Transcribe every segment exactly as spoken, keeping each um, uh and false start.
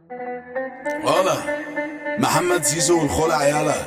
ولا محمد زيزو والخلع يالا.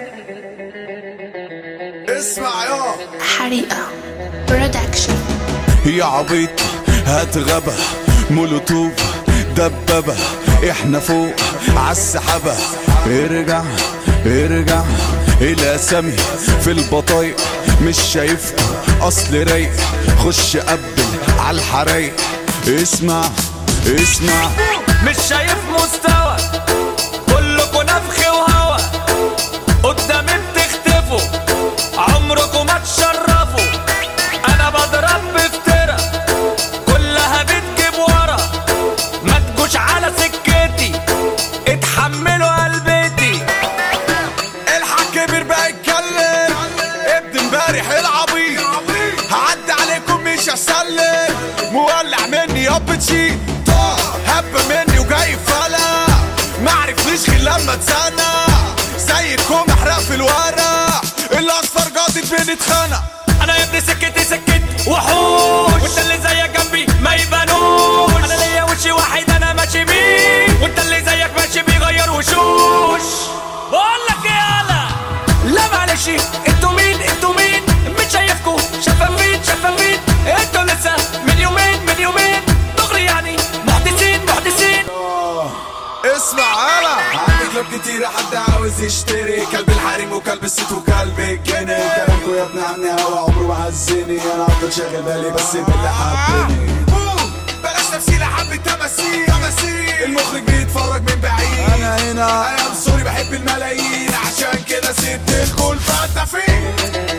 اسمع يا حريقة برودكشن. يا عبيط هات غبا مولوتوف دبابة، احنا فوق عالسحابة. ارجع ارجع الاسامي في البطايق، مش شايفكوا اصل رايق. خش قبل عالحرايق. اسمع اسمع مش شايف مستوى، كلكوا نفخ وهوا، قدامي بتختفوا، عمركوا ما تشرفوا. انا بضرب بفترة كلها بتجيب ورا، ما تجوش على سكتي اتحملوا قلبتي. الحق كبير بقى يتكلم، ابن امبارح العبيط هعدي عليكم مش هسلم. مولع مني يابتشي هب مني وجاي فلا، معرفنيش غير لما اتزنق زيكم احرق في الورق. الاصفر قاضي بنتخانق. انا يا ابني سكتي سكت وحوش، وانت اللي زيك جنبي ما يبانوش. انا ليا وشي واحد انا ماشي بيه، وانت اللي زيك ماشي بيغير وشوش. بقولك يالا لا معلش، انتوا مين انتوا مين؟ مش شايفكوا شفافين شفافين. انتوا لسه من يومين من يومين دغري يعني محدثين محدثين. اسمع انا عندي كلاب كتير حد عاوز يشتري، كلب الحريم وكلب الست وكلب الجني. كلامكوا يا ابن عمي هوا عمره ما هزني، انا هفضل شاغل بالي بس باللي حبني. بلاش تمثيل حبة تماثيل تماثيل، المخرج بيتفرج من بعيد. انا هنا انا سوري بحب الملايين، عشان كده سبت الكل فاتفين.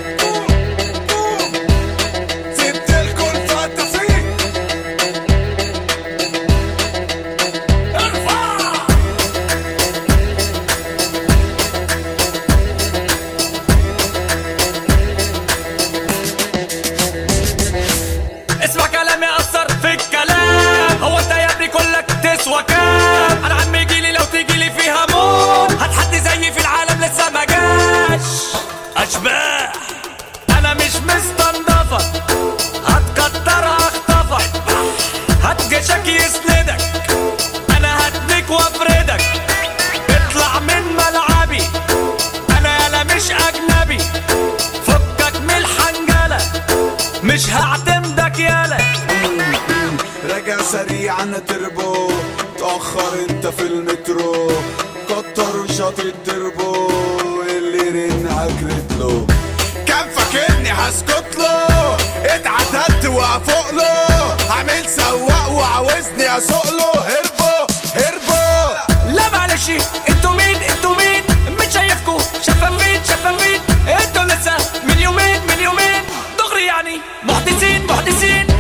سبت الكل فاتفين. اسمع كلامي اثر في الكلام، هو انت يا ابني كلك تسوى كام؟ انا عمي جيلي لو تجيلي فيها موت، هتحدي زيي في العالم لسه ما جاش. اشباح انا مش مستنضفك، هتكترها اخطفك، هتجيشك يسندك، انا هديك وافردك. اطلع من ملعبي انا يالا مش اجنبي، فكك من الحنجله مش هعتمدك يالا. راجع سريعا تربو، تأخر انت في المترو، كتر وشاط التربو، اللي رن هجرتله. كان فاكرني هسكتله، اتعدلت وافوقله، عامل سواق وعاوزني اسوقله. هربوا هربوا لا معلش، انتوا مين انتوا مين؟ مش شايفكوا شفافين شفافين. انتوا لسه من يومين من يومين دغري يعني محدثين محدثين.